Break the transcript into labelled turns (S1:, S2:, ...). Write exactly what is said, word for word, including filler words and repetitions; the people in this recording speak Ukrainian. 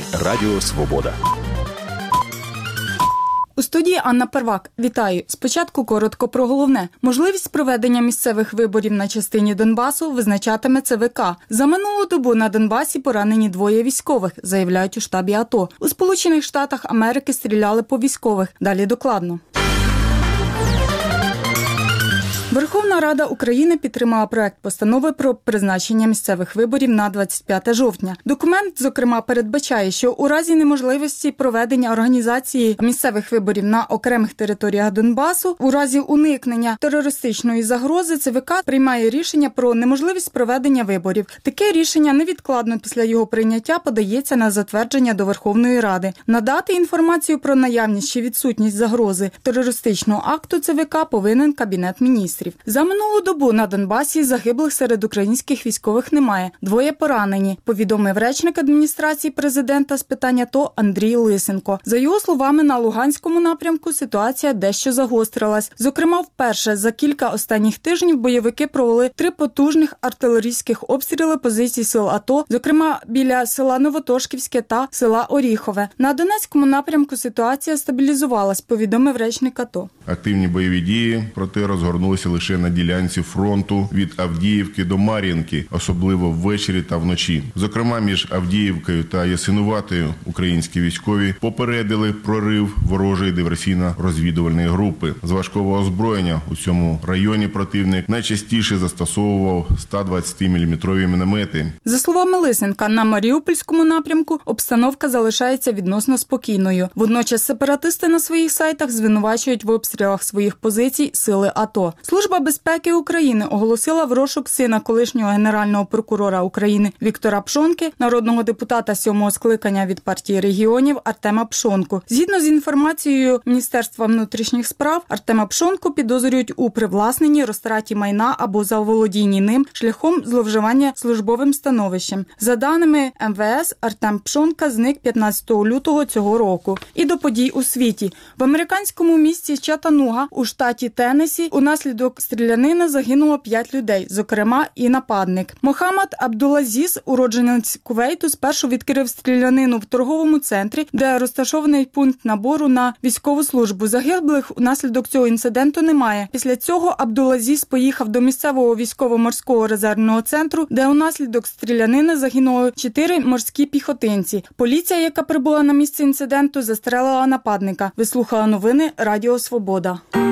S1: Новини Радіо Свобода.
S2: У студії Анна Первак. Вітаю. Спочатку коротко про головне. Можливість проведення місцевих виборів на частині Донбасу визначатиме Це Ве Ка. За минулу добу на Донбасі поранені двоє військових, заявляють у штабі А То. У Сполучених Штатах Америки стріляли по військових. Далі докладно. Верховна Рада України підтримала проект постанови про призначення місцевих виборів на двадцять п'яте жовтня. Документ, зокрема, передбачає, що у разі неможливості проведення організації місцевих виборів на окремих територіях Донбасу, у разі уникнення терористичної загрози, Це Ве Ка приймає рішення про неможливість проведення виборів. Таке рішення невідкладно після його прийняття подається на затвердження до Верховної Ради. Надати інформацію про наявність чи відсутність загрози терористичного акту Це Ве Ка повинен Кабінет Міністрів. За минулу добу на Донбасі загиблих серед українських військових немає. Двоє поранені, повідомив речник адміністрації президента з питань А То Андрій Лисенко. За його словами, на Луганському напрямку ситуація дещо загострилась. Зокрема, вперше за кілька останніх тижнів бойовики провели три потужних артилерійських обстріли позицій сил А То, зокрема біля села Новотошківське та села Оріхове. На Донецькому напрямку ситуація стабілізувалась, повідомив речник А То.
S3: Активні бойові дії, проте розгорнулися лише на ділянці фронту від Авдіївки до Мар'їнки, особливо ввечері та вночі. Зокрема, між Авдіївкою та Ясинуватою українські військові попередили прорив ворожої диверсійно-розвідувальної групи. З важкого озброєння у цьому районі противник найчастіше застосовував сто двадцятиміліметрові міномети.
S2: За словами Лисенка, на Маріупольському напрямку обстановка залишається відносно спокійною. Водночас сепаратисти на своїх сайтах звинувачують в обстрілах своїх позицій сили А То. Служба безпеки України оголосила в розшук сина колишнього генерального прокурора України Віктора Пшонки, народного депутата сьомого скликання від партії регіонів Артема Пшонку. Згідно з інформацією Міністерства внутрішніх справ, Артема Пшонку підозрюють у привласненні, розтраті майна або заволодінні ним шляхом зловживання службовим становищем. За даними Ем Ве Ес, Артем Пшонка зник п'ятнадцятого лютого цього року. І до подій у світі. В американському місті Чаттануга у штаті Теннессі унаслідок стрілянини загинуло п'ять людей, зокрема і нападник. Мохаммад Абдулазіз, уродженець Кувейту, спершу відкрив стрілянину в торговому центрі, де розташований пункт набору на військову службу. Загиблих унаслідок цього інциденту немає. Після цього Абдулазіз поїхав до місцевого військово-морського резервного центру, де унаслідок стрілянини загинуло чотири морські піхотинці. Поліція, яка прибула на місце інциденту, застрелила нападника. Ви слухали новини Радіо Свобода.